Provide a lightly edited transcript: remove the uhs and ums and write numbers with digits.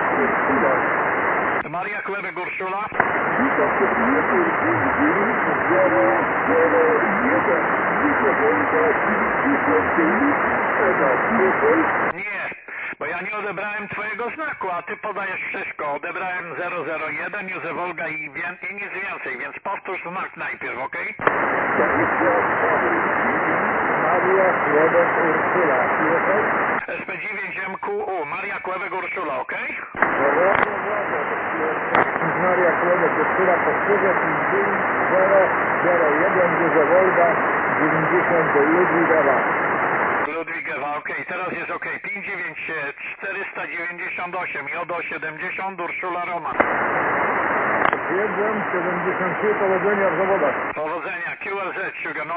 Maria Quebec Urszula. Nie, bo ja nie odebrałem twojego znaku, a ty podajesz wszystko. Odebrałem 001, Józef Olga i nic więcej, więc powtórz znak najpierw, ok? Maria Quebec Urszula, SP9 MQU, Maria Quebec Urszula, ok? Maria Quebec Urszula, powtórzę 001 Józef Olga 90 Ludwigowa. Ludwigowa, ok, teraz jest ok. 59498, JO 70, Urszula Roman. Stwierdzam 73, powodzenia w zawodach. Powodzenia, QLZ, Sugar.